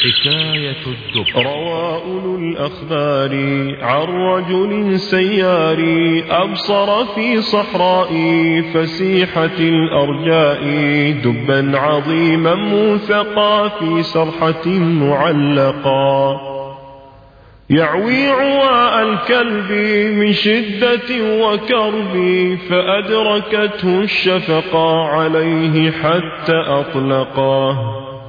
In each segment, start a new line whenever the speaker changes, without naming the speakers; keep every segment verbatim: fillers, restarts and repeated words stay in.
حكاية الدب.
روى أولو الأخبار عن رجل سيار أبصر في صحراء فسيحة الأرجاء دبا عظيما موثقا في سرحة معلقا يعوي عواء الكلب من شدة وكرب فأدركته الشفقة عليه حتى أطلقاه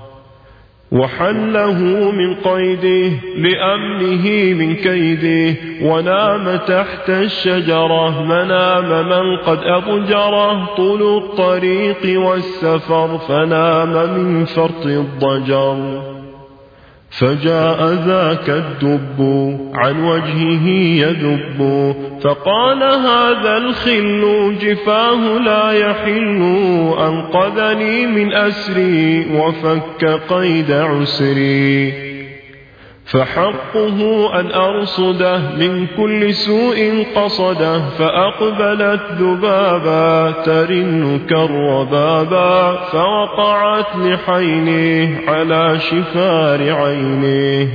وحله من قيده لأمنه من كيده ونام تحت الشجرة منام من قد أضجره طول الطريق والسفر فنام من فرط الضجر فجاء ذاك الدب عن وجهه يدب فقال هذا الخل جفاه لا يحل أنقذني من أسري وفك قيد عسري فحقه أن أرصده من كل سوء قصده فأقبلت ذبابا ترن كالربابا فوقعت لحينه على شفار عينه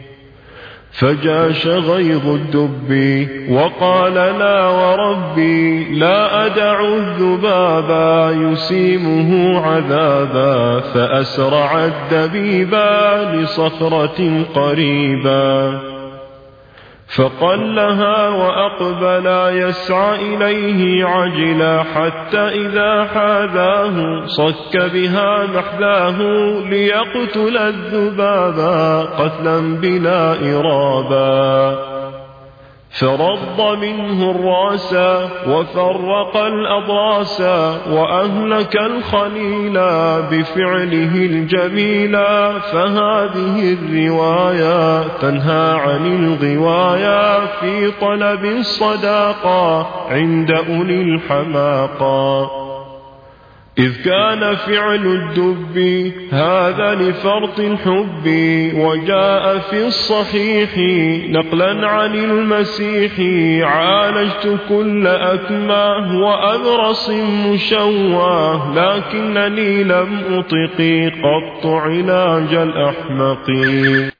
فجاش غيظ الدب وقال لا وربي لا أدع الذبابا يسيمه عذابا فأسرع الدبيبا لصخرة قريبا فقلها وأقبلا يسعى إليه عجلا حتى إذا حاذاه صك بها محذاه ليقتل الذبابا قتلا بلا إرابا فرض منه الراس وفرق الأضراس وأهلك الخليلا بفعله الجميلا فهذه الرواية تنهى عن الغواية في طلب الصداقة عند أولي الحماقة إذ كان فعل الدب هذا لفرط الحب وجاء في الصحيح نقلا عن المسيح عالجت كل أكماه وأبرص مشواه لكنني لم أطق قط علاج الأحمق.